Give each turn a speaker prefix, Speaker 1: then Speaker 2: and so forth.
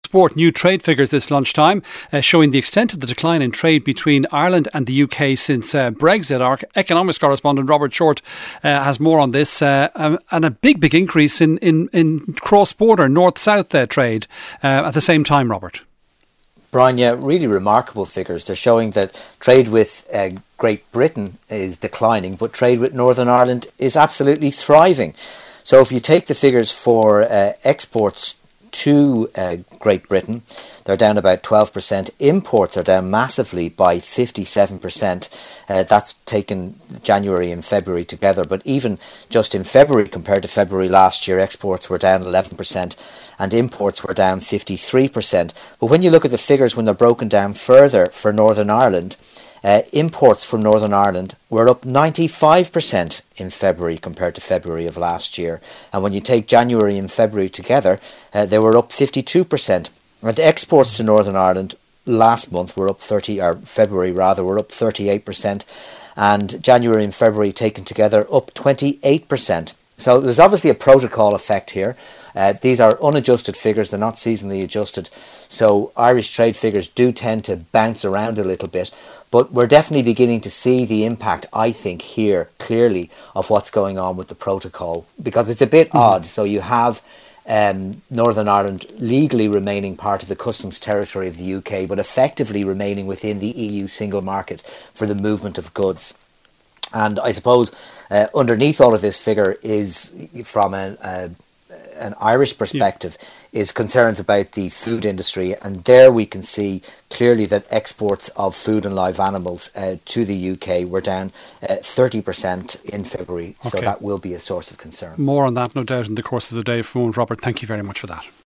Speaker 1: Sport new trade figures this lunchtime, showing the extent of the decline in trade between Ireland and the UK since Brexit. Our economics correspondent Robert Short has more on this, and a big increase in cross-border north-south trade at the same time, Robert.
Speaker 2: Brian, yeah, really remarkable figures. They're showing that trade with Great Britain is declining, but trade with Northern Ireland is absolutely thriving. So if you take the figures for exports to Great Britain, they're down about 12%. Imports are down massively by 57%. That's taken January and February together. But even just in February compared to February last year, exports were down 11% and imports were down 53%. But when you look at the figures when they're broken down further for Northern Ireland, imports from Northern Ireland were up 95% in February compared to February of last year. And when you take January and February together, they were up 52%. And exports to Northern Ireland last month were up February were up 38%. And January and February taken together up 28%. So there's obviously a protocol effect here. These are unadjusted figures, they're not seasonally adjusted. So Irish trade figures do tend to bounce around a little bit. But we're definitely beginning to see the impact, I think, here clearly of what's going on with the protocol, because it's a bit odd. So you have Northern Ireland legally remaining part of the customs territory of the UK, but effectively remaining within the EU single market for the movement of goods. And I suppose underneath all of this figure is, from an Irish perspective, is concerns about the food industry, and there we can see clearly that exports of food and live animals to the UK were down 30% in February. Okay. So that will be a source of concern.
Speaker 1: More on that, no doubt, in the course of the day. Robert, thank you very much for that.